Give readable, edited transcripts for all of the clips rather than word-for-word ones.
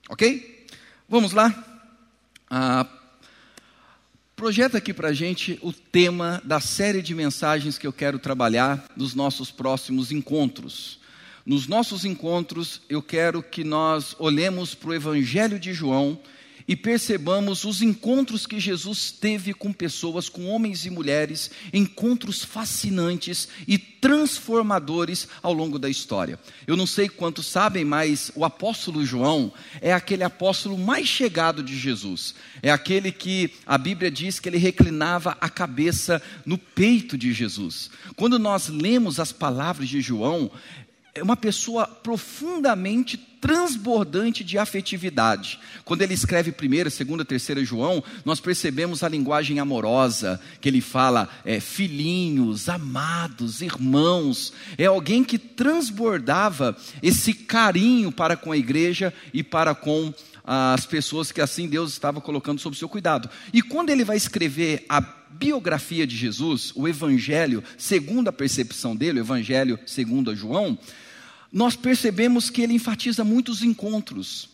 Ok? Vamos lá? Projeta aqui para a gente o tema da série de mensagens que eu quero trabalhar nos nossos próximos encontros. Nos nossos encontros, eu quero que nós olhemos para o Evangelho de João e percebamos os encontros que Jesus teve com pessoas, com homens e mulheres, encontros fascinantes e transformadores ao longo da história. Eu não sei quantos sabem, mas o apóstolo João é aquele apóstolo mais chegado de Jesus. É aquele que a Bíblia diz que ele reclinava a cabeça no peito de Jesus. Quando nós lemos as palavras de João, é uma pessoa profundamente transbordante de afetividade. Quando ele escreve 1ª, 2ª, 3ª João, nós percebemos a linguagem amorosa, que ele fala, filhinhos, amados, irmãos. É alguém que transbordava esse carinho para com a igreja e para com as pessoas que assim Deus estava colocando sob seu cuidado. E quando ele vai escrever a biografia de Jesus, o Evangelho, segundo a percepção dele, o Evangelho segundo a João, nós percebemos que ele enfatiza muitos encontros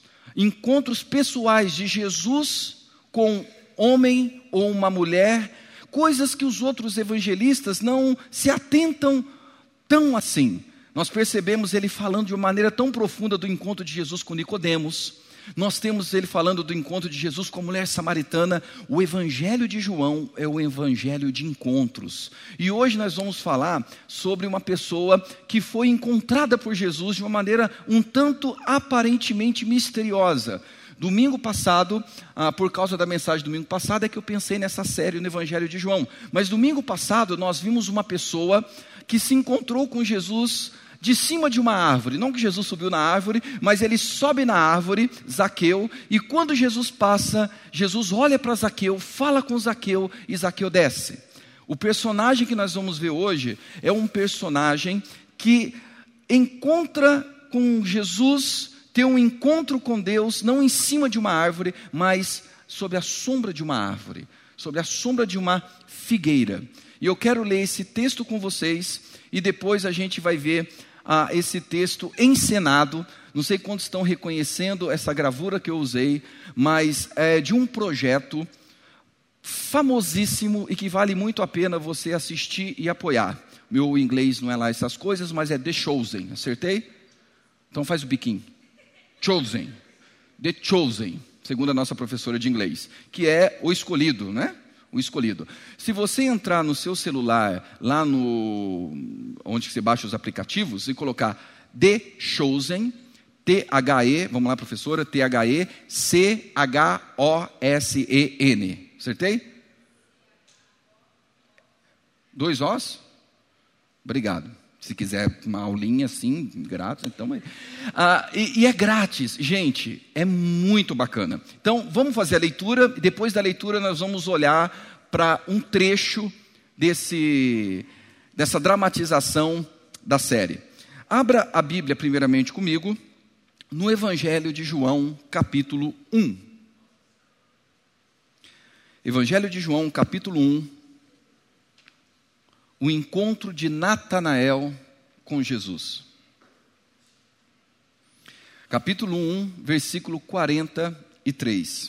pessoais de Jesus com homem ou uma mulher, coisas que os outros evangelistas não se atentam tão assim. Nós percebemos ele falando de uma maneira tão profunda do encontro de Jesus com Nicodemos. Nós temos ele falando do encontro de Jesus com a mulher samaritana. O Evangelho de João é o Evangelho de encontros. E hoje nós vamos falar sobre uma pessoa que foi encontrada por Jesus de uma maneira um tanto aparentemente misteriosa. Domingo passado, por causa da mensagem do domingo passado, é que eu pensei nessa série no Evangelho de João. Mas domingo passado nós vimos uma pessoa que se encontrou com Jesus de cima de uma árvore. Não que Jesus subiu na árvore, mas ele sobe na árvore, Zaqueu, e quando Jesus passa, Jesus olha para Zaqueu, fala com Zaqueu e Zaqueu desce. O personagem que nós vamos ver hoje é um personagem que encontra com Jesus, tem um encontro com Deus, não em cima de uma árvore, mas sob a sombra de uma árvore, sob a sombra de uma figueira. E eu quero ler esse texto com vocês, e depois a gente vai ver esse texto encenado. Não sei quantos estão reconhecendo essa gravura que eu usei, mas é de um projeto famosíssimo e que vale muito a pena você assistir e apoiar. Meu inglês não é lá essas coisas, mas é The Chosen, acertei? Então faz o biquinho. Chosen, The Chosen, segundo a nossa professora de inglês, que é o escolhido, né? O escolhido. Se você entrar no seu celular, lá onde você baixa os aplicativos, e colocar The Chosen, T-H-E, vamos lá professora, T-H-E-C-H-O-S-E-N, acertei? 2 Os? Obrigado. Se quiser uma aulinha assim, grátis, então... E é grátis, gente, é muito bacana. Então, vamos fazer a leitura, e depois da leitura nós vamos olhar para um trecho dessa dramatização da série. Abra a Bíblia primeiramente comigo, no Evangelho de João, capítulo 1. Evangelho de João, capítulo 1. O encontro de Natanael com Jesus. Capítulo 1, versículo 43.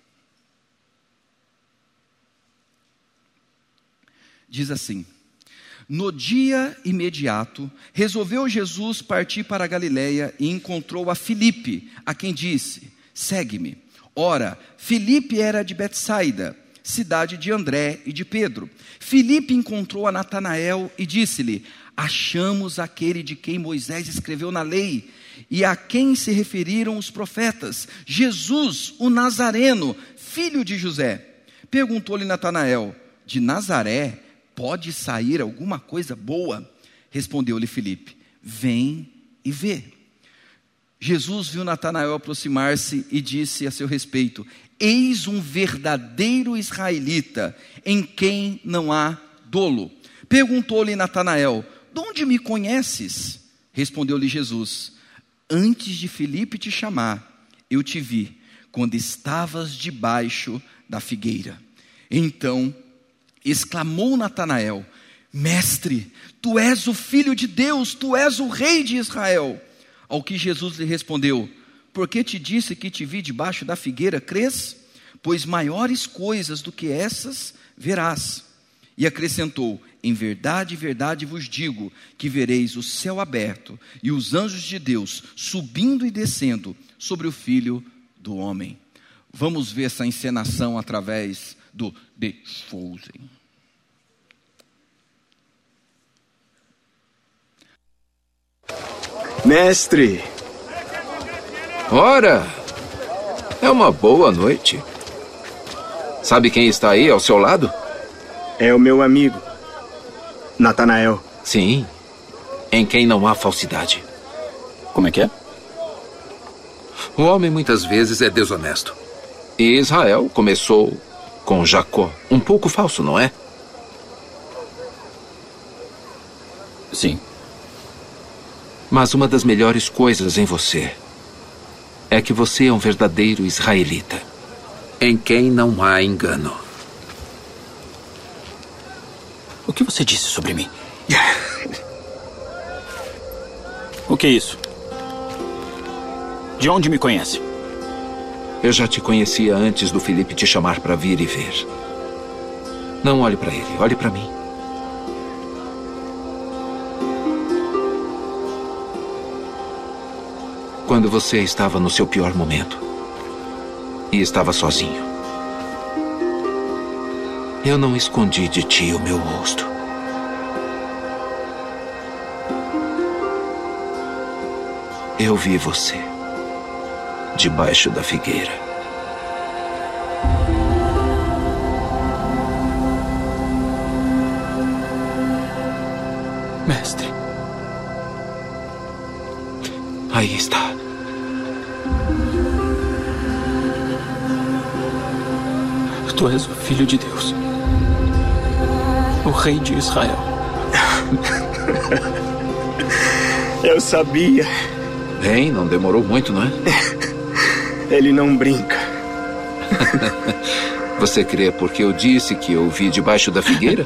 Diz assim: No dia imediato, resolveu Jesus partir para a Galileia e encontrou a Filipe, a quem disse: Segue-me. Ora, Filipe era de Betsaida, cidade de André e de Pedro. Filipe encontrou a Natanael e disse-lhe: Achamos aquele de quem Moisés escreveu na lei e a quem se referiram os profetas, Jesus, o Nazareno, filho de José. Perguntou-lhe Natanael: De Nazaré pode sair alguma coisa boa? Respondeu-lhe Filipe: Vem e vê. Jesus viu Natanael aproximar-se e disse a seu respeito: Eis um verdadeiro israelita, em quem não há dolo. Perguntou-lhe Natanael: De onde me conheces? Respondeu-lhe Jesus: Antes de Filipe te chamar, eu te vi, quando estavas debaixo da figueira. Então exclamou Natanael: Mestre, tu és o Filho de Deus, tu és o Rei de Israel. Ao que Jesus lhe respondeu: Porque te disse que te vi debaixo da figueira, crês? Pois maiores coisas do que essas verás. E acrescentou: em verdade, verdade vos digo, que vereis o céu aberto e os anjos de Deus subindo e descendo sobre o Filho do Homem. Vamos ver essa encenação através do The Frozen. Mestre! Ora, é uma boa noite. Sabe quem está aí ao seu lado? É o meu amigo, Natanael. Sim, em quem não há falsidade. Como é que é? O homem muitas vezes é desonesto. E Israel começou com Jacó. Um pouco falso, não é? Sim. Mas uma das melhores coisas em você é que você é um verdadeiro israelita, em quem não há engano. O que você disse sobre mim? O que é isso? De onde me conhece? Eu já te conhecia antes do Felipe te chamar para vir e ver. Não olhe para ele, olhe para mim. Quando você estava no seu pior momento e estava sozinho, eu não escondi de ti o meu rosto. Eu vi você debaixo da figueira. Mestre. Aí está. Tu és o Filho de Deus, o Rei de Israel. Eu sabia. Bem, não demorou muito, não é? Ele não brinca. Você crê porque eu disse que eu vi debaixo da figueira?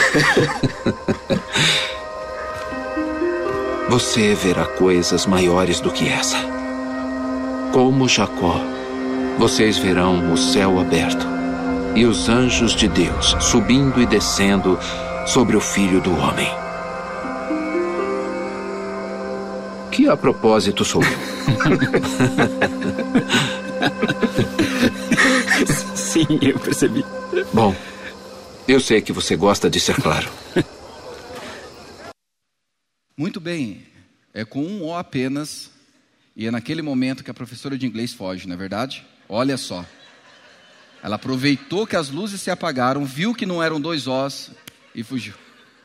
Você verá coisas maiores do que essa. Como Jacó, vocês verão o céu aberto e os anjos de Deus subindo e descendo sobre o Filho do Homem. Que a propósito sou eu. Sim, eu percebi. Bom, eu sei que você gosta de ser claro. Muito bem, é com um O apenas, e é naquele momento que a professora de inglês foge, não é verdade? Olha só. Ela aproveitou que as luzes se apagaram, viu que não eram 2 Os e fugiu.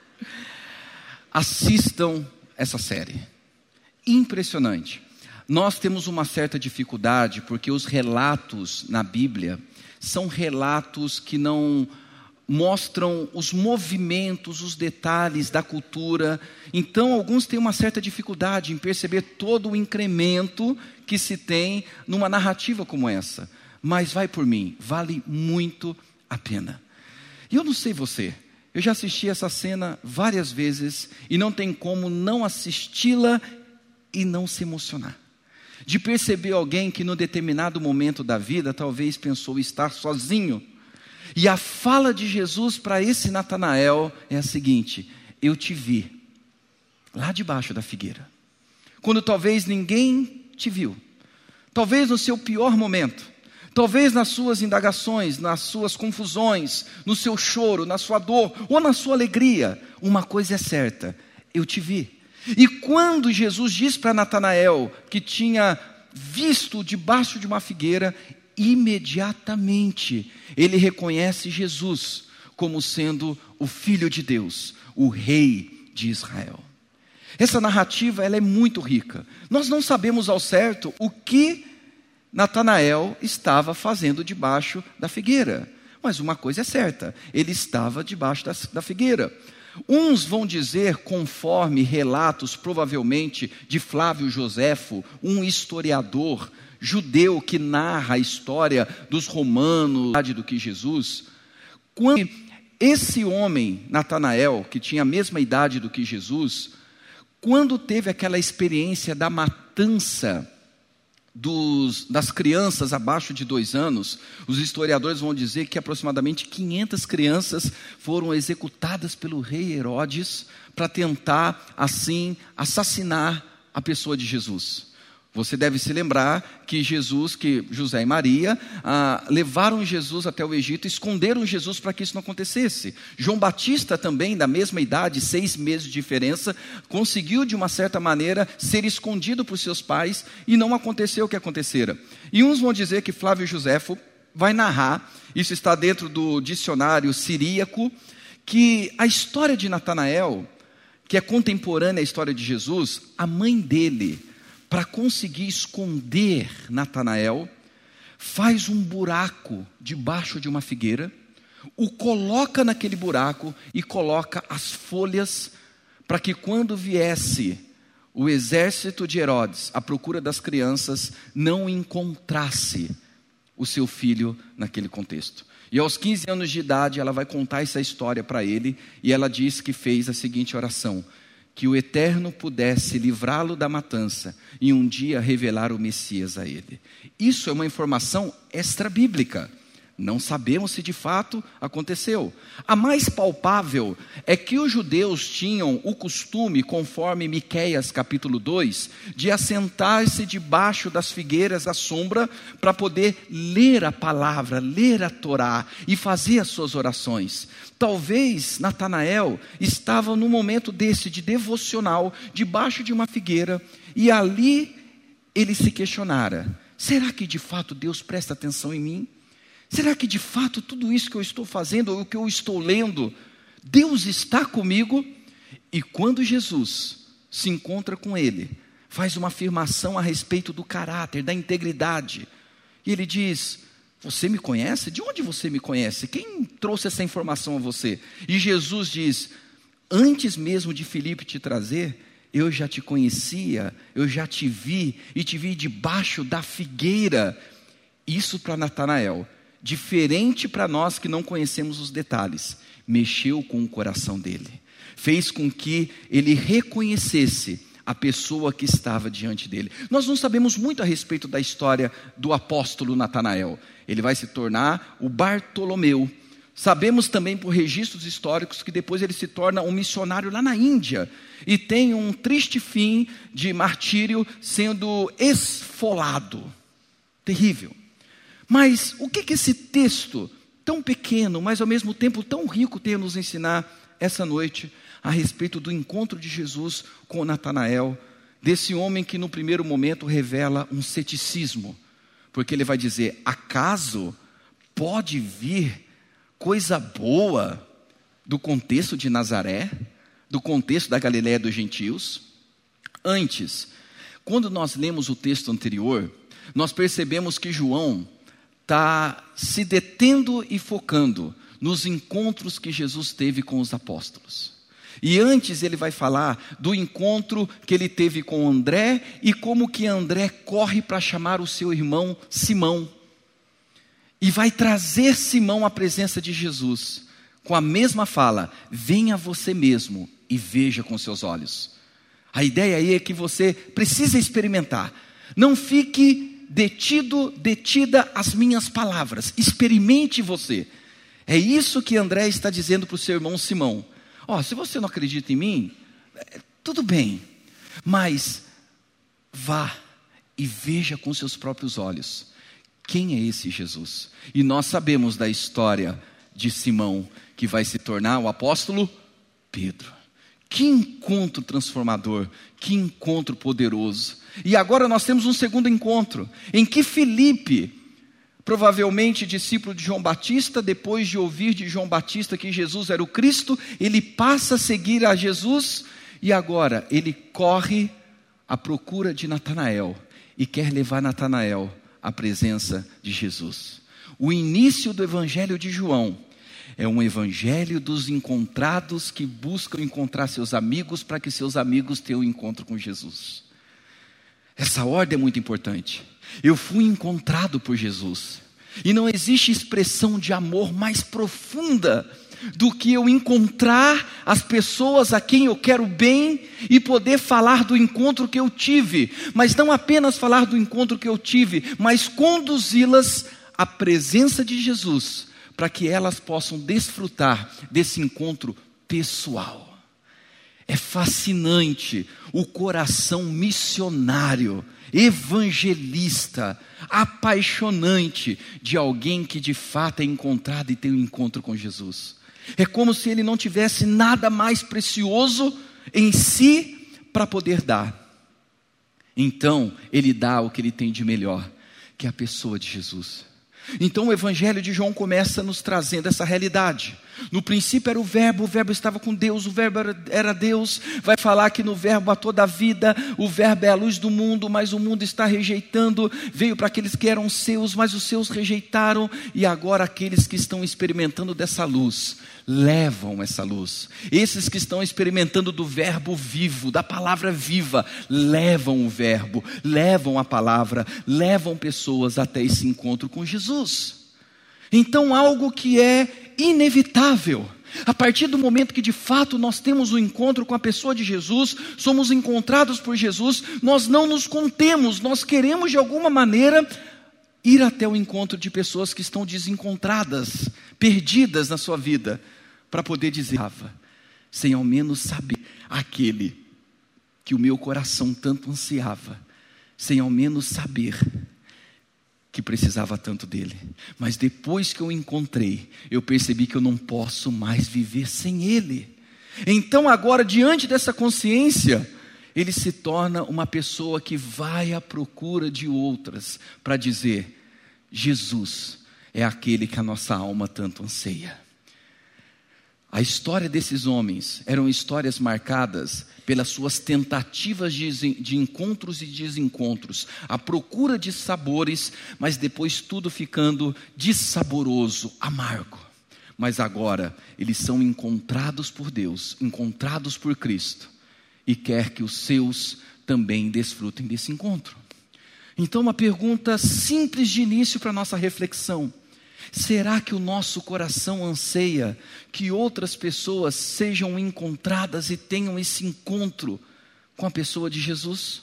Assistam essa série. Impressionante. Nós temos uma certa dificuldade porque os relatos na Bíblia são relatos que não mostram os movimentos, os detalhes da cultura. Então, alguns têm uma certa dificuldade em perceber todo o incremento que se tem numa narrativa como essa. Mas vai por mim, vale muito a pena. E eu não sei você, eu já assisti essa cena várias vezes e não tem como não assisti-la e não se emocionar. De perceber alguém que num determinado momento da vida talvez pensou estar sozinho. E a fala de Jesus para esse Natanael é a seguinte: eu te vi lá debaixo da figueira, quando talvez ninguém te viu, talvez no seu pior momento, talvez nas suas indagações, nas suas confusões, no seu choro, na sua dor ou na sua alegria. Uma coisa é certa: eu te vi. E quando Jesus diz para Natanael que tinha visto debaixo de uma figueira, imediatamente ele reconhece Jesus como sendo o Filho de Deus, o Rei de Israel. Essa narrativa ela é muito rica. Nós não sabemos ao certo o que Natanael estava fazendo debaixo da figueira, mas uma coisa é certa: ele estava debaixo da figueira. Uns vão dizer, conforme relatos provavelmente de Flávio Joséfo, um historiador judeu que narra a história dos romanos do que Jesus, quando esse homem, Natanael, que tinha a mesma idade do que Jesus, quando teve aquela experiência da matança das crianças abaixo de 2 anos, os historiadores vão dizer que aproximadamente 500 crianças foram executadas pelo rei Herodes para tentar, assim, assassinar a pessoa de Jesus. Você deve se lembrar que José e Maria levaram Jesus até o Egito, esconderam Jesus para que isso não acontecesse. João Batista também, da mesma idade, 6 meses de diferença, conseguiu de uma certa maneira ser escondido por seus pais e não aconteceu o que acontecera. E uns vão dizer que Flávio Joséfo vai narrar, isso está dentro do dicionário siríaco, que a história de Natanael, que é contemporânea à história de Jesus, a mãe dele, para conseguir esconder Natanael, faz um buraco debaixo de uma figueira, o coloca naquele buraco e coloca as folhas para que quando viesse o exército de Herodes à procura das crianças, não encontrasse o seu filho naquele contexto. E aos 15 anos de idade ela vai contar essa história para ele, e ela diz que fez a seguinte oração: que o Eterno pudesse livrá-lo da matança e um dia revelar o Messias a ele. Isso é uma informação extra-bíblica. Não sabemos se de fato aconteceu. A mais palpável é que os judeus tinham o costume, conforme Miqueias capítulo 2, de assentar-se debaixo das figueiras à sombra para poder ler a palavra, ler a Torá e fazer as suas orações. Talvez Natanael estava num momento desse de devocional, debaixo de uma figueira, e ali ele se questionara: será que de fato Deus presta atenção em mim? Será que de fato tudo isso que eu estou fazendo, ou o que eu estou lendo, Deus está comigo? E quando Jesus se encontra com ele, faz uma afirmação a respeito do caráter, da integridade, e ele diz: você me conhece? De onde você me conhece? Quem trouxe essa informação a você? E Jesus diz: antes mesmo de Filipe te trazer, eu já te conhecia, eu já te vi, e te vi debaixo da figueira. Isso para Natanael, diferente para nós que não conhecemos os detalhes, mexeu com o coração dele, fez com que ele reconhecesse a pessoa que estava diante dele. Nós não sabemos muito a respeito da história do apóstolo Natanael. Ele vai se tornar o Bartolomeu. Sabemos também por registros históricos que depois ele se torna um missionário lá na Índia e tem um triste fim de martírio, sendo esfolado. Terrível. Mas o que esse texto tão pequeno, mas ao mesmo tempo tão rico tem a nos ensinar essa noite a respeito do encontro de Jesus com Natanael, desse homem que no primeiro momento revela um ceticismo, porque ele vai dizer: acaso pode vir coisa boa do contexto de Nazaré, do contexto da Galileia dos gentios? Antes, quando nós lemos o texto anterior, nós percebemos que João está se detendo e focando nos encontros que Jesus teve com os apóstolos. E antes ele vai falar do encontro que ele teve com André e como que André corre para chamar o seu irmão Simão. E vai trazer Simão à presença de Jesus, com a mesma fala: venha você mesmo e veja com seus olhos. A ideia aí é que você precisa experimentar. Não fique detida às minhas palavras, experimente você. É isso que André está dizendo para o seu irmão Simão. Se você não acredita em mim, tudo bem, mas vá e veja com seus próprios olhos quem é esse Jesus. E nós sabemos da história de Simão, que vai se tornar o apóstolo Pedro. Que encontro transformador, que encontro poderoso. E agora nós temos um segundo encontro, em que Filipe, provavelmente discípulo de João Batista, depois de ouvir de João Batista que Jesus era o Cristo, ele passa a seguir a Jesus, e agora ele corre à procura de Natanael, e quer levar Natanael à presença de Jesus. O início do evangelho de João é um evangelho dos encontrados que buscam encontrar seus amigos para que seus amigos tenham um encontro com Jesus. Essa ordem é muito importante. Eu fui encontrado por Jesus. E não existe expressão de amor mais profunda do que eu encontrar as pessoas a quem eu quero bem e poder falar do encontro que eu tive, mas não apenas falar do encontro que eu tive, mas conduzi-las à presença de Jesus, para que elas possam desfrutar desse encontro pessoal. É fascinante o coração missionário, evangelista, apaixonante de alguém que de fato é encontrado e tem um encontro com Jesus. É como se ele não tivesse nada mais precioso em si para poder dar. Então, ele dá o que ele tem de melhor, que é a pessoa de Jesus. Então o Evangelho de João começa nos trazendo essa realidade. No princípio era o Verbo estava com Deus, o Verbo era Deus. Vai falar que no Verbo há toda a vida, o Verbo é a luz do mundo, mas o mundo está rejeitando. Veio para aqueles que eram seus, mas os seus rejeitaram. E agora aqueles que estão experimentando dessa luz, levam essa luz. Esses que estão experimentando do Verbo vivo, da palavra viva, levam o Verbo, levam a palavra, levam pessoas até esse encontro com Jesus. Então algo que é inevitável, a partir do momento que de fato nós temos o encontro com a pessoa de Jesus, somos encontrados por Jesus, nós não nos contemos, nós queremos de alguma maneira ir até o encontro de pessoas que estão desencontradas, perdidas na sua vida, para poder dizer, sem ao menos saber aquele que o meu coração tanto ansiava, sem ao menos saber que precisava tanto dele. Mas depois que eu o encontrei, eu percebi que eu não posso mais viver sem ele. Então agora, diante dessa consciência, ele se torna uma pessoa que vai à procura de outras, para dizer, Jesus é aquele que a nossa alma tanto anseia. A história desses homens eram histórias marcadas pelas suas tentativas de encontros e desencontros, a procura de sabores, mas depois tudo ficando dissaboroso, amargo. Mas agora eles são encontrados por Deus, encontrados por Cristo, e quer que os seus também desfrutem desse encontro. Então uma pergunta simples de início para a nossa reflexão: será que o nosso coração anseia que outras pessoas sejam encontradas e tenham esse encontro com a pessoa de Jesus?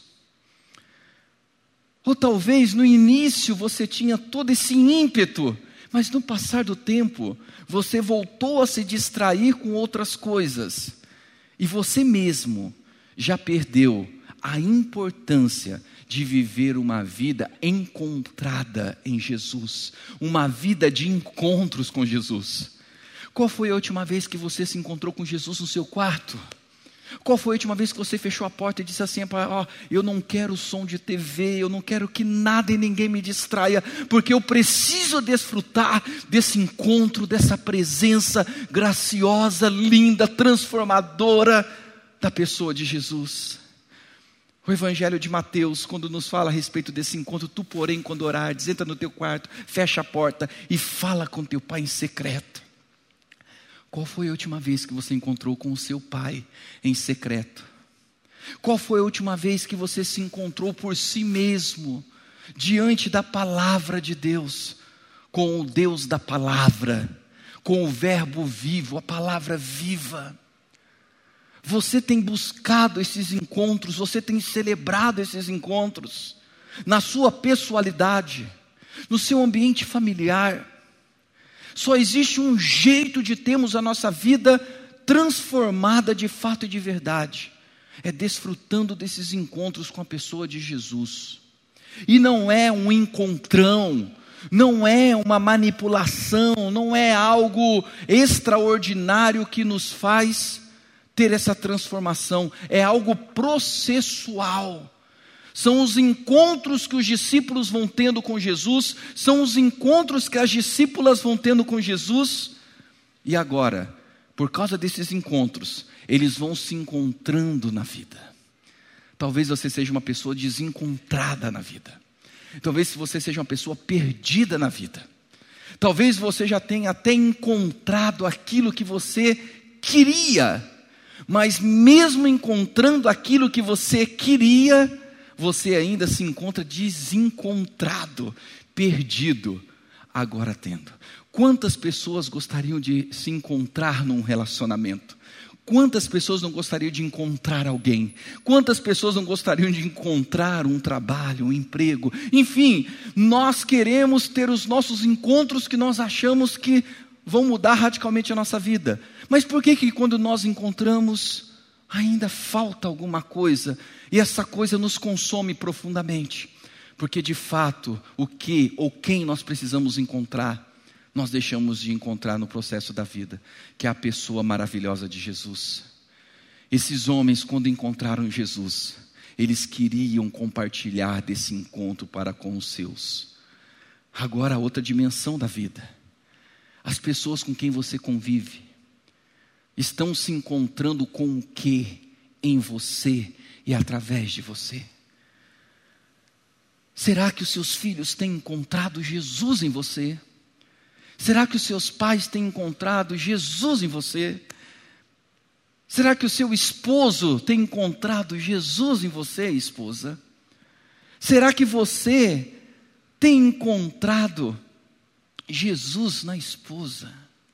Ou talvez no início você tinha todo esse ímpeto, mas no passar do tempo você voltou a se distrair com outras coisas e você mesmo já perdeu a importância de viver uma vida encontrada em Jesus, uma vida de encontros com Jesus. Qual foi a última vez que você se encontrou com Jesus no seu quarto? Qual foi a última vez que você fechou a porta e disse assim, eu não quero som de TV, eu não quero que nada e ninguém me distraia, porque eu preciso desfrutar desse encontro, dessa presença graciosa, linda, transformadora da pessoa de Jesus. O Evangelho de Mateus, quando nos fala a respeito desse encontro, tu porém quando orares, entra no teu quarto, fecha a porta e fala com teu pai em secreto. Qual foi a última vez que você encontrou com o seu pai em secreto? Qual foi a última vez que você se encontrou por si mesmo, diante da palavra de Deus, com o Deus da palavra, com o Verbo vivo, a palavra viva? Você tem buscado esses encontros, você tem celebrado esses encontros, na sua pessoalidade, no seu ambiente familiar. Só existe um jeito de termos a nossa vida transformada de fato e de verdade, é desfrutando desses encontros com a pessoa de Jesus. E não é um encontrão, não é uma manipulação, não é algo extraordinário que nos faz ter essa transformação, é algo processual. São os encontros que os discípulos vão tendo com Jesus, são os encontros que as discípulas vão tendo com Jesus, e agora, por causa desses encontros, eles vão se encontrando na vida. Talvez você seja uma pessoa desencontrada na vida, talvez você seja uma pessoa perdida na vida, talvez você já tenha até encontrado aquilo que você queria, mas mesmo encontrando aquilo que você queria, você ainda se encontra desencontrado, perdido, agora tendo. Quantas pessoas gostariam de se encontrar num relacionamento? Quantas pessoas não gostariam de encontrar alguém? Quantas pessoas não gostariam de encontrar um trabalho, um emprego? Enfim, nós queremos ter os nossos encontros que nós achamos que vão mudar radicalmente a nossa vida. Mas por que quando nós encontramos, ainda falta alguma coisa? E essa coisa nos consome profundamente. Porque de fato, o que ou quem nós precisamos encontrar, nós deixamos de encontrar no processo da vida, que é a pessoa maravilhosa de Jesus. Esses homens, quando encontraram Jesus, eles queriam compartilhar desse encontro para com os seus. Agora, a outra dimensão da vida. As pessoas com quem você convive estão se encontrando com o que em você e através de você? Será que os seus filhos têm encontrado Jesus em você? Será que os seus pais têm encontrado Jesus em você? Será que o seu esposo tem encontrado Jesus em você, esposa? Será que você tem encontrado Jesus na esposa?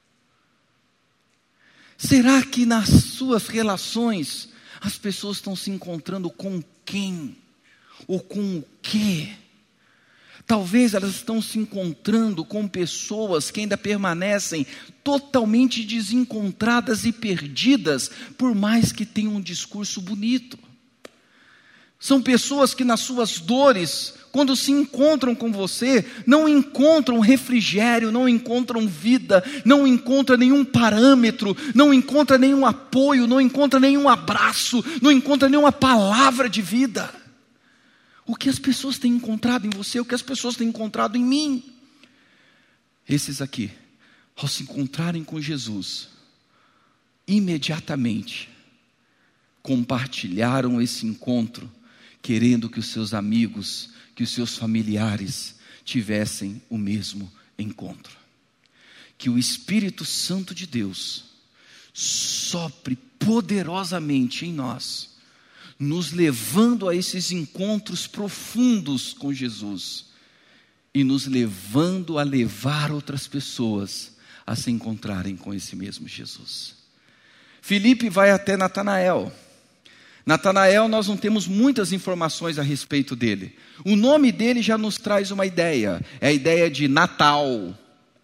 Será que nas suas relações as pessoas estão se encontrando com quem? Ou com o quê? Talvez elas estão se encontrando com pessoas que ainda permanecem totalmente desencontradas e perdidas, por mais que tenham um discurso bonito. São pessoas que nas suas dores, quando se encontram com você, não encontram refrigério, não encontram vida, não encontram nenhum parâmetro, não encontram nenhum apoio, não encontram nenhum abraço, não encontram nenhuma palavra de vida. O que as pessoas têm encontrado em você, o que as pessoas têm encontrado em mim? Esses aqui, ao se encontrarem com Jesus, imediatamente compartilharam esse encontro, querendo que os seus amigos, que os seus familiares tivessem o mesmo encontro. Que o Espírito Santo de Deus sopre poderosamente em nós, nos levando a esses encontros profundos com Jesus e nos levando a levar outras pessoas a se encontrarem com esse mesmo Jesus. Filipe vai até Natanael. Natanael, nós não temos muitas informações a respeito dele. O nome dele já nos traz uma ideia. É a ideia de Natal,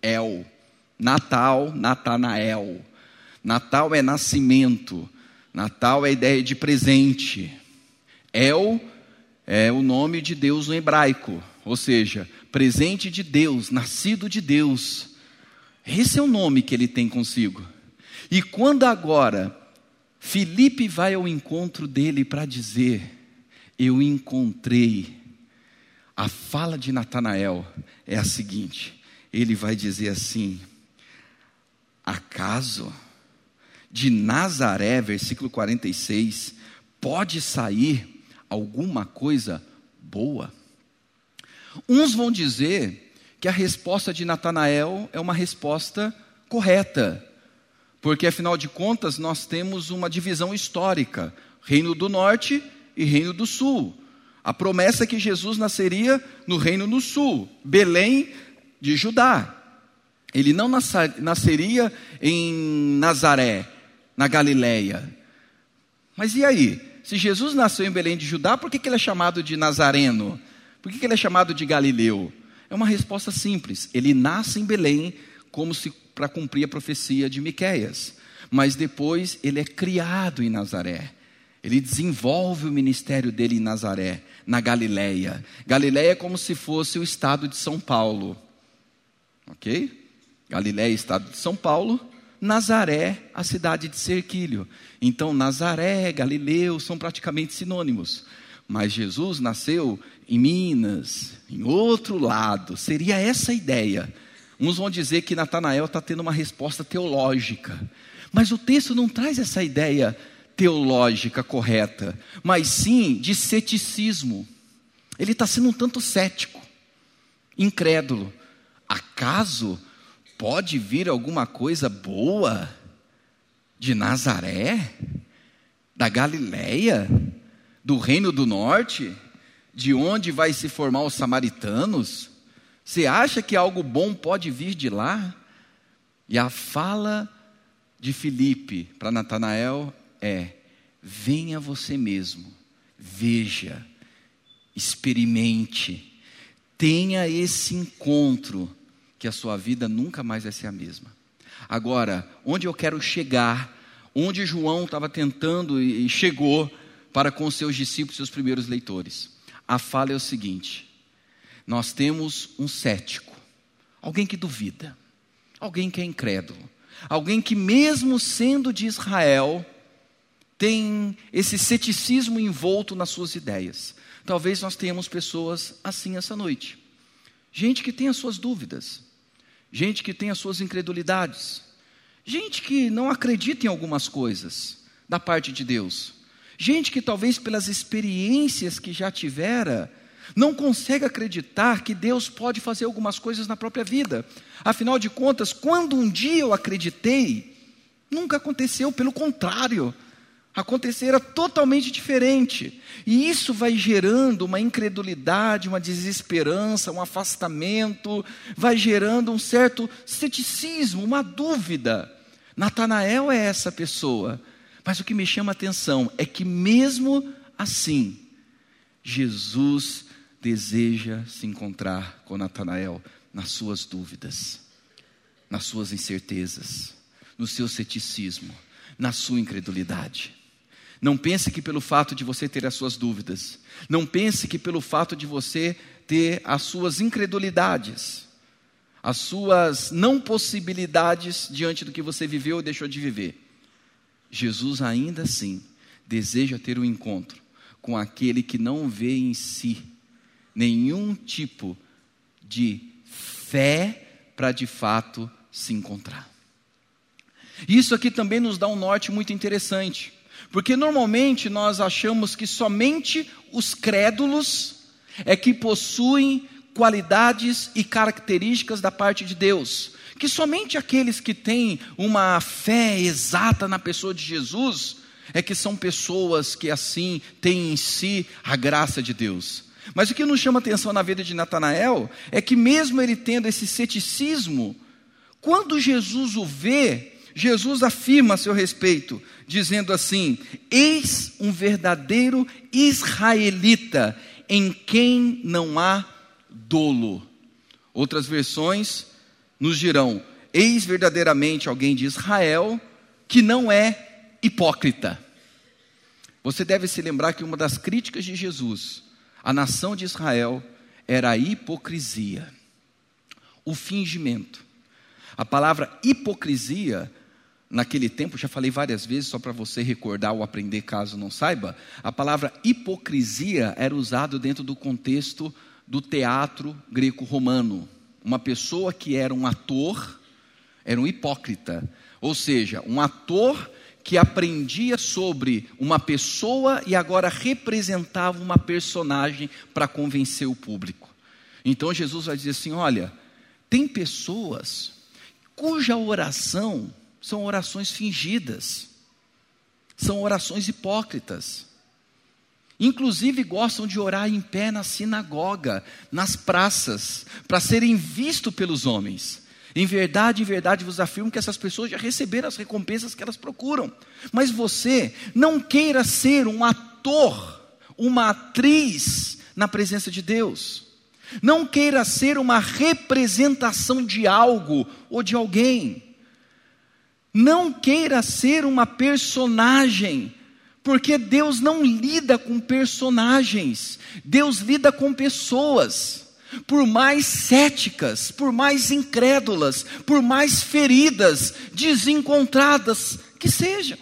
Natanael. Natal é nascimento. Natal é a ideia de presente. El é o nome de Deus no hebraico. Ou seja, presente de Deus, nascido de Deus. Esse é o nome que ele tem consigo. E quando agora Filipe vai ao encontro dele para dizer: eu encontrei. A fala de Natanael é a seguinte: ele vai dizer assim: acaso de Nazaré, versículo 46, pode sair alguma coisa boa? Uns vão dizer que a resposta de Natanael é uma resposta correta, porque afinal de contas nós temos uma divisão histórica, Reino do Norte e Reino do Sul. A promessa é que Jesus nasceria no Reino do Sul, Belém de Judá. Ele não nasceria em Nazaré, na Galileia. Mas e aí? Se Jesus nasceu em Belém de Judá, por que ele é chamado de Nazareno? Por que ele é chamado de Galileu? É uma resposta simples. Ele nasce em Belém como se para cumprir a profecia de Miqueias. Mas depois ele é criado em Nazaré. Ele desenvolve o ministério dele em Nazaré, na Galileia. Galileia é como se fosse o estado de São Paulo. Ok? Galileia, estado de São Paulo. Nazaré, a cidade de Cerquilho. Então Nazaré, Galileu são praticamente sinônimos. Mas Jesus nasceu em Minas, em outro lado. Seria essa a ideia. Uns vão dizer que Natanael está tendo uma resposta teológica. Mas o texto não traz essa ideia teológica correta, mas sim de ceticismo. Ele está sendo um tanto cético, incrédulo. Acaso pode vir alguma coisa boa de Nazaré, da Galileia, do Reino do Norte, de onde vai se formar os samaritanos? Você acha que algo bom pode vir de lá? E a fala de Filipe para Natanael é: venha você mesmo, veja, experimente, tenha esse encontro, que a sua vida nunca mais vai ser a mesma. Agora, onde eu quero chegar, onde João estava tentando e chegou para com seus discípulos, seus primeiros leitores. A fala é o seguinte: nós temos um cético, alguém que duvida, alguém que é incrédulo, alguém que mesmo sendo de Israel, tem esse ceticismo envolto nas suas ideias. Talvez nós tenhamos pessoas assim essa noite. Gente que tem as suas dúvidas, gente que tem as suas incredulidades, gente que não acredita em algumas coisas da parte de Deus, gente que talvez pelas experiências que já tivera, não consegue acreditar que Deus pode fazer algumas coisas na própria vida. Afinal de contas, quando um dia eu acreditei, nunca aconteceu, pelo contrário, acontecerá totalmente diferente. E isso vai gerando uma incredulidade, uma desesperança, um afastamento, vai gerando um certo ceticismo, uma dúvida. Natanael é essa pessoa, mas o que me chama a atenção é que mesmo assim, Jesus deseja se encontrar com Natanael nas suas dúvidas, nas suas incertezas, no seu ceticismo, na sua incredulidade. Não pense que pelo fato de você ter as suas dúvidas, não pense que pelo fato de você ter as suas incredulidades, as suas não possibilidades diante do que você viveu ou deixou de viver, Jesus ainda assim deseja ter um encontro com aquele que não vê em si nenhum tipo de fé para de fato se encontrar. Isso aqui também nos dá um norte muito interessante, porque normalmente nós achamos que somente os crédulos é que possuem qualidades e características da parte de Deus, que somente aqueles que têm uma fé exata na pessoa de Jesus é que são pessoas que assim têm em si a graça de Deus. Mas o que nos chama atenção na vida de Natanael é que mesmo ele tendo esse ceticismo, quando Jesus o vê, Jesus afirma a seu respeito, dizendo assim: eis um verdadeiro israelita, em quem não há dolo. Outras versões nos dirão: eis verdadeiramente alguém de Israel, que não é hipócrita. Você deve se lembrar que uma das críticas de Jesus à nação de Israel era a hipocrisia, o fingimento. A palavra hipocrisia, naquele tempo, já falei várias vezes, só para você recordar ou aprender caso não saiba, a palavra hipocrisia era usada dentro do contexto do teatro greco-romano. Uma pessoa que era um ator, era um hipócrita, ou seja, um ator que aprendia sobre uma pessoa e agora representava uma personagem para convencer o público. Então Jesus vai dizer assim: olha, tem pessoas cuja oração são orações fingidas, são orações hipócritas. Inclusive gostam de orar em pé na sinagoga, nas praças, para serem vistos pelos homens. Em verdade vos afirmo que essas pessoas já receberam as recompensas que elas procuram. Mas você não queira ser um ator, uma atriz na presença de Deus. Não queira ser uma representação de algo ou de alguém. Não queira ser uma personagem, porque Deus não lida com personagens, Deus lida com pessoas. Por mais céticas, por mais incrédulas, por mais feridas, desencontradas que sejam.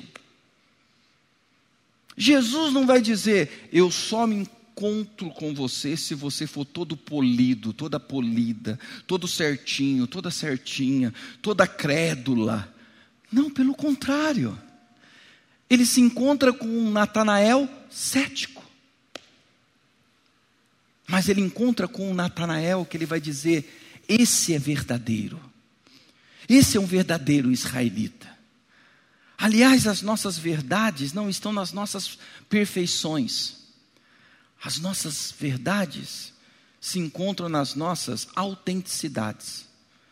Jesus não vai dizer: eu só me encontro com você se você for todo polido, toda polida, todo certinho, toda certinha, toda crédula. Não, pelo contrário. Ele se encontra com um Natanael cético. Mas ele encontra com um Natanael que ele vai dizer: esse é verdadeiro. Esse é um verdadeiro israelita. Aliás, as nossas verdades não estão nas nossas perfeições. As nossas verdades se encontram nas nossas autenticidades.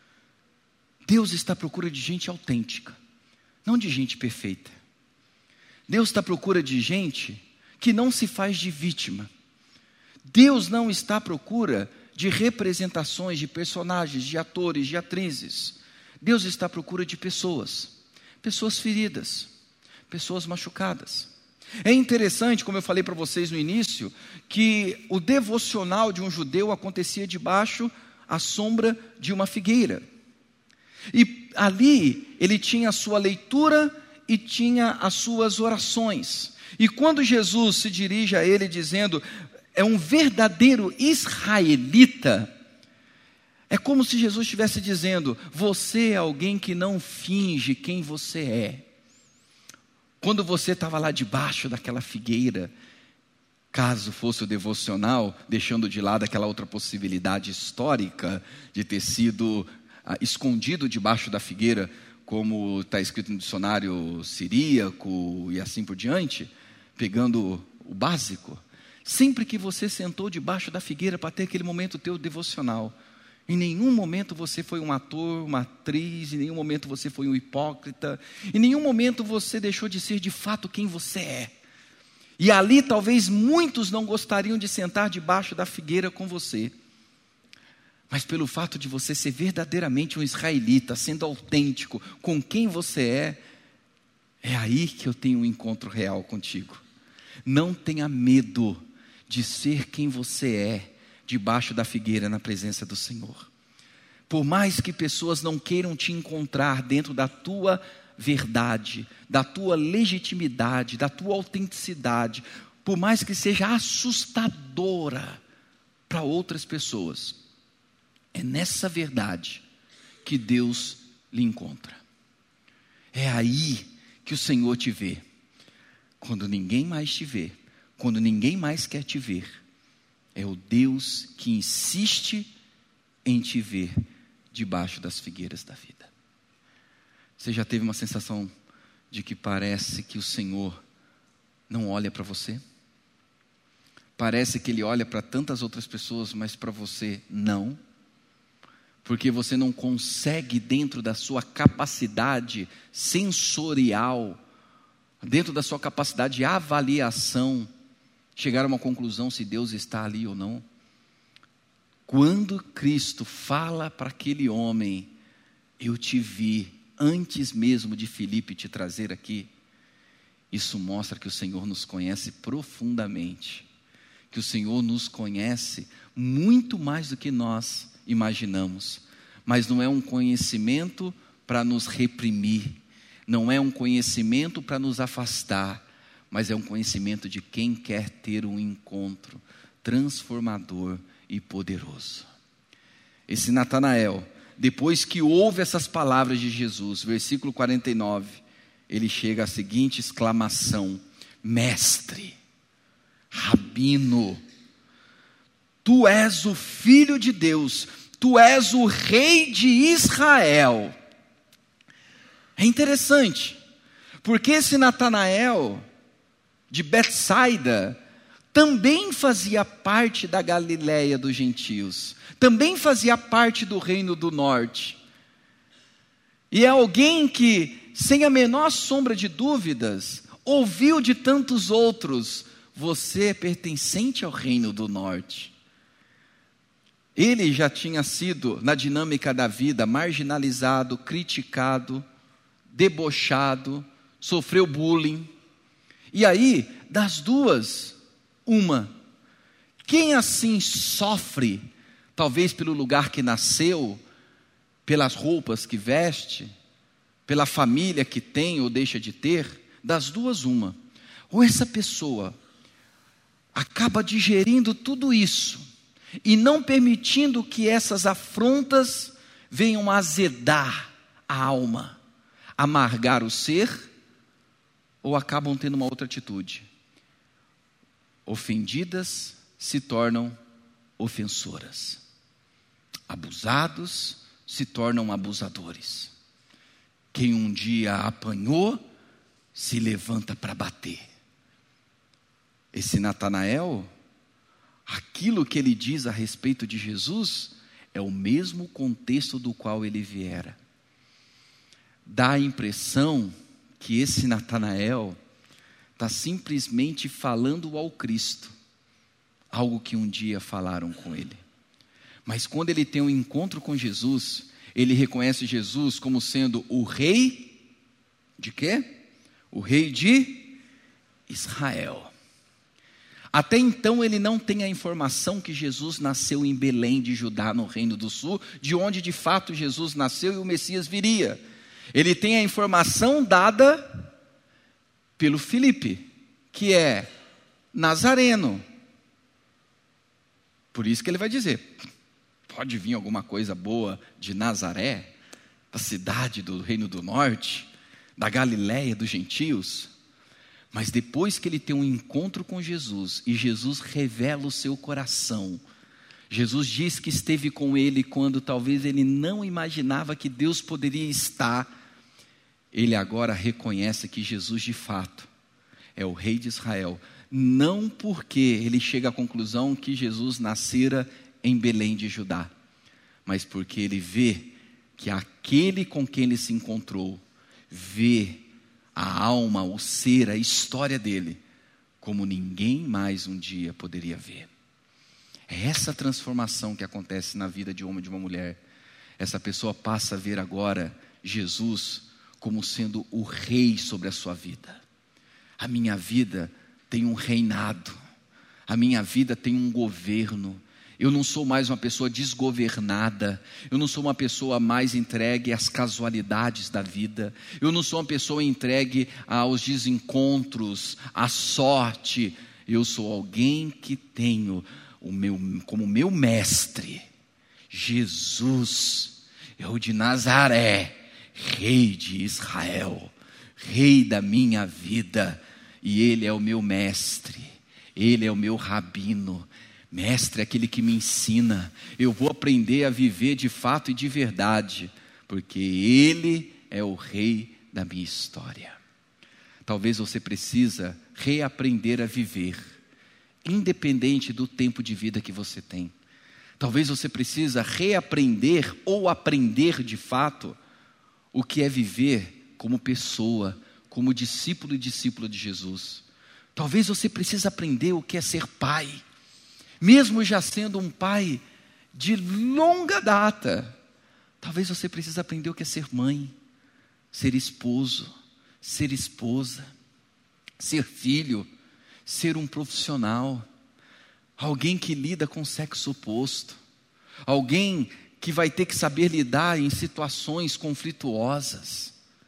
Deus está à procura de gente autêntica, não de gente perfeita. Deus está à procura de gente que não se faz de vítima. Deus não está à procura de representações, de personagens, de atores, de atrizes. Deus está à procura de pessoas feridas, pessoas machucadas. É interessante, como eu falei para vocês no início, que o devocional de um judeu acontecia debaixo à sombra de uma figueira. E ali ele tinha a sua leitura e tinha as suas orações. E quando Jesus se dirige a ele dizendo, é um verdadeiro israelita, é como se Jesus estivesse dizendo, você é alguém que não finge quem você é. Quando você estava lá debaixo daquela figueira, caso fosse o devocional, deixando de lado aquela outra possibilidade histórica de ter sido escondido debaixo da figueira, como está escrito no dicionário siríaco e assim por diante, pegando o básico, sempre que você sentou debaixo da figueira para ter aquele momento teu devocional, em nenhum momento você foi um ator, uma atriz, em nenhum momento você foi um hipócrita, em nenhum momento você deixou de ser de fato quem você é. E ali talvez muitos não gostariam de sentar debaixo da figueira com você, mas pelo fato de você ser verdadeiramente um israelita, sendo autêntico com quem você é aí que eu tenho um encontro real contigo. Não tenha medo de ser quem você é, debaixo da figueira na presença do Senhor. Por mais que pessoas não queiram te encontrar dentro da tua verdade, da tua legitimidade, da tua autenticidade, por mais que seja assustadora para outras pessoas, é nessa verdade que Deus lhe encontra. É aí que o Senhor te vê. Quando ninguém mais te vê, quando ninguém mais quer te ver, é o Deus que insiste em te ver debaixo das figueiras da vida. Você já teve uma sensação de que parece que o Senhor não olha para você? Parece que Ele olha para tantas outras pessoas, mas para você não? Porque você não consegue, dentro da sua capacidade sensorial, dentro da sua capacidade de avaliação, chegar a uma conclusão se Deus está ali ou não. Quando Cristo fala para aquele homem, eu te vi antes mesmo de Filipe te trazer aqui, isso mostra que o Senhor nos conhece profundamente, que o Senhor nos conhece muito mais do que nós imaginamos, mas não é um conhecimento para nos reprimir, não é um conhecimento para nos afastar, mas é um conhecimento de quem quer ter um encontro transformador e poderoso. Esse Natanael, depois que ouve essas palavras de Jesus, versículo 49, ele chega à seguinte exclamação: Mestre, Rabino, Tu és o Filho de Deus, Tu és o Rei de Israel. É interessante, porque esse Natanael de Betsaida também fazia parte da Galileia dos gentios, também fazia parte do reino do norte, e é alguém que, sem a menor sombra de dúvidas, ouviu de tantos outros: você é pertencente ao reino do norte. Ele já tinha sido, na dinâmica da vida, marginalizado, criticado, debochado, sofreu bullying. E aí, das duas, uma. Quem assim sofre, talvez pelo lugar que nasceu, pelas roupas que veste, pela família que tem ou deixa de ter, das duas uma. Ou essa pessoa acaba digerindo tudo isso e não permitindo que essas afrontas venham azedar a alma, amargar o ser, ou acabam tendo uma outra atitude. Ofendidas se tornam ofensoras. Abusados se tornam abusadores. Quem um dia apanhou, se levanta para bater. Esse Natanael, aquilo que ele diz a respeito de Jesus é o mesmo contexto do qual ele viera. Dá a impressão que esse Natanael está simplesmente falando ao Cristo, algo que um dia falaram com ele. Mas quando ele tem um encontro com Jesus, ele reconhece Jesus como sendo o rei de quê? O rei de Israel. Até então ele não tem a informação que Jesus nasceu em Belém de Judá, no Reino do Sul, de onde de fato Jesus nasceu e o Messias viria. Ele tem a informação dada pelo Filipe, que é nazareno. Por isso que ele vai dizer, pode vir alguma coisa boa de Nazaré, da cidade do Reino do Norte, da Galiléia dos gentios? Mas depois que ele tem um encontro com Jesus, e Jesus revela o seu coração, Jesus diz que esteve com ele quando talvez ele não imaginava que Deus poderia estar, ele agora reconhece que Jesus de fato é o rei de Israel, não porque ele chega à conclusão que Jesus nascera em Belém de Judá, mas porque ele vê que aquele com quem ele se encontrou, vê a alma, o ser, a história dele, como ninguém mais um dia poderia ver. É essa transformação que acontece na vida de um homem e de uma mulher. Essa pessoa passa a ver agora Jesus como sendo o rei sobre a sua vida. A minha vida tem um reinado, a minha vida tem um governo. Eu não sou mais uma pessoa desgovernada, eu não sou uma pessoa mais entregue às casualidades da vida, eu não sou uma pessoa entregue aos desencontros, à sorte. Eu sou alguém que tenho como meu mestre, Jesus, é o de Nazaré, rei de Israel, rei da minha vida, e ele é o meu mestre, ele é o meu rabino. Mestre é aquele que me ensina, eu vou aprender a viver de fato e de verdade, porque ele é o rei da minha história. Talvez você precisa reaprender a viver, independente do tempo de vida que você tem. Talvez você precisa reaprender ou aprender de fato o que é viver como pessoa, como discípulo e discípula de Jesus. Talvez você precise aprender o que é ser pai, mesmo já sendo um pai de longa data. Talvez você precise aprender o que é ser mãe, ser esposo, ser esposa, ser filho, ser um profissional, alguém que lida com sexo oposto, alguém que vai ter que saber lidar em situações conflituosas.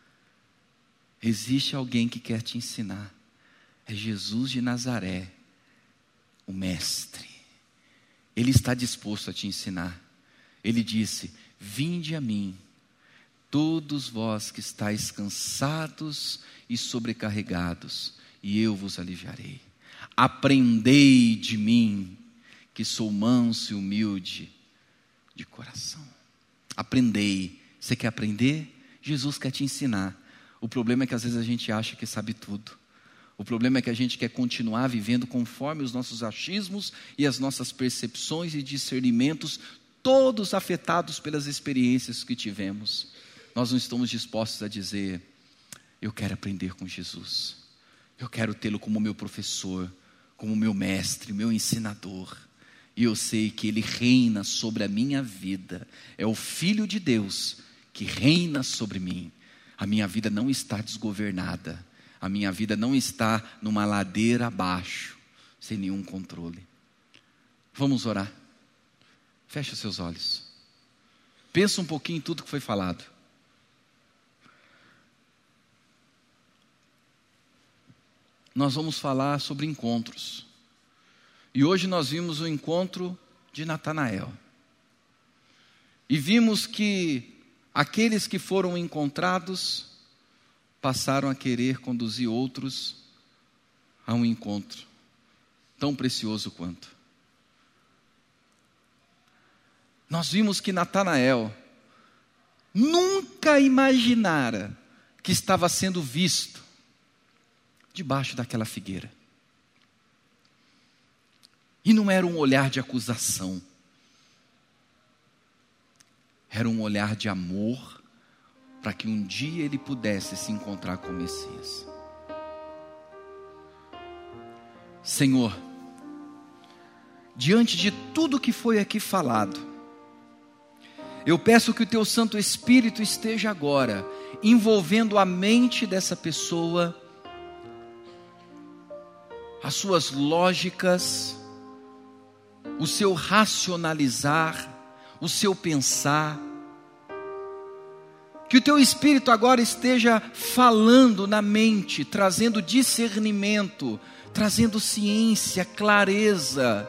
Existe alguém que quer te ensinar, é Jesus de Nazaré, o mestre. Ele está disposto a te ensinar. Ele disse, vinde a mim, todos vós que estáis cansados e sobrecarregados, e eu vos aliviarei. Aprendei de mim, que sou manso e humilde de coração. Aprendei. Você quer aprender? Jesus quer te ensinar. O problema é que às vezes a gente acha que sabe tudo. O problema é que a gente quer continuar vivendo conforme os nossos achismos e as nossas percepções e discernimentos, todos afetados pelas experiências que tivemos. Nós não estamos dispostos a dizer, eu quero aprender com Jesus. Eu quero tê-lo como meu professor, como meu mestre, meu ensinador. E eu sei que ele reina sobre a minha vida. É o Filho de Deus que reina sobre mim. A minha vida não está desgovernada. A minha vida não está numa ladeira abaixo, sem nenhum controle. Vamos orar. Feche os seus olhos. Pensa um pouquinho em tudo que foi falado. Nós vamos falar sobre encontros. E hoje nós vimos o encontro de Natanael. E vimos que aqueles que foram encontrados passaram a querer conduzir outros a um encontro tão precioso quanto. Nós vimos que Natanael nunca imaginara que estava sendo visto debaixo daquela figueira. E não era um olhar de acusação. Era um olhar de amor, para que um dia ele pudesse se encontrar com o Messias. Senhor, diante de tudo que foi aqui falado, eu peço que o Teu Santo Espírito esteja agora envolvendo a mente dessa pessoa, as suas lógicas, o seu racionalizar, o seu pensar. Que o Teu Espírito agora esteja falando na mente, trazendo discernimento, trazendo ciência, clareza.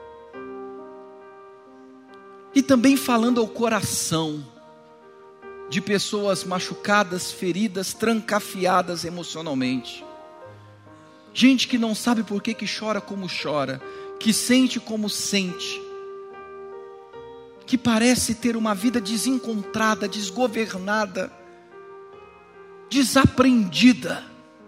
E também falando ao coração de pessoas machucadas, feridas, trancafiadas emocionalmente. Gente que não sabe por que chora como chora, que sente como sente, que parece ter uma vida desencontrada, desgovernada, desaprendida.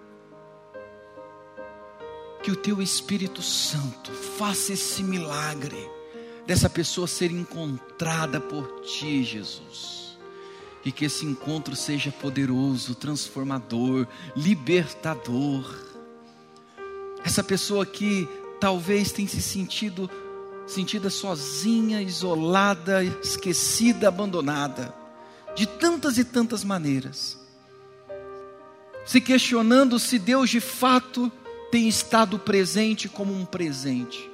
Que o Teu Espírito Santo faça esse milagre dessa pessoa ser encontrada por Ti, Jesus. E que esse encontro seja poderoso, transformador, libertador. Essa pessoa que talvez tenha se sentida sozinha, isolada, esquecida, abandonada, de tantas e tantas maneiras, se questionando se Deus de fato tem estado presente como um presente.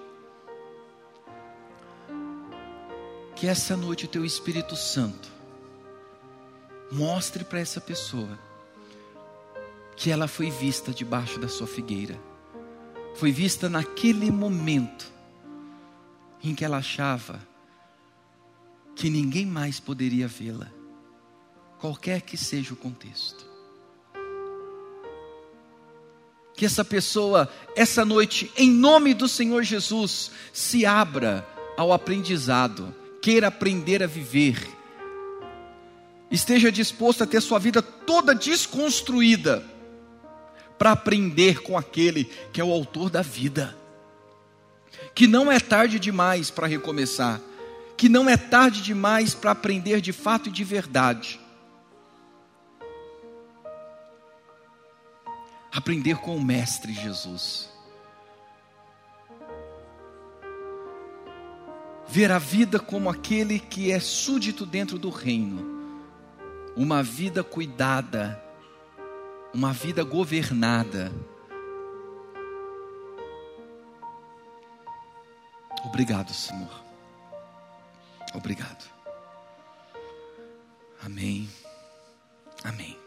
Que essa noite o Teu Espírito Santo mostre para essa pessoa que ela foi vista debaixo da sua figueira, foi vista naquele momento em que ela achava que ninguém mais poderia vê-la, qualquer que seja o contexto. Que essa pessoa, essa noite, em nome do Senhor Jesus, se abra ao aprendizado, queira aprender a viver, esteja disposto a ter sua vida toda desconstruída, para aprender com aquele que é o autor da vida. Que não é tarde demais para recomeçar, que não é tarde demais para aprender de fato e de verdade. Aprender com o Mestre Jesus. Ver a vida como aquele que é súdito dentro do reino. Uma vida cuidada, uma vida governada. Obrigado, Senhor. Obrigado. Amém. Amém.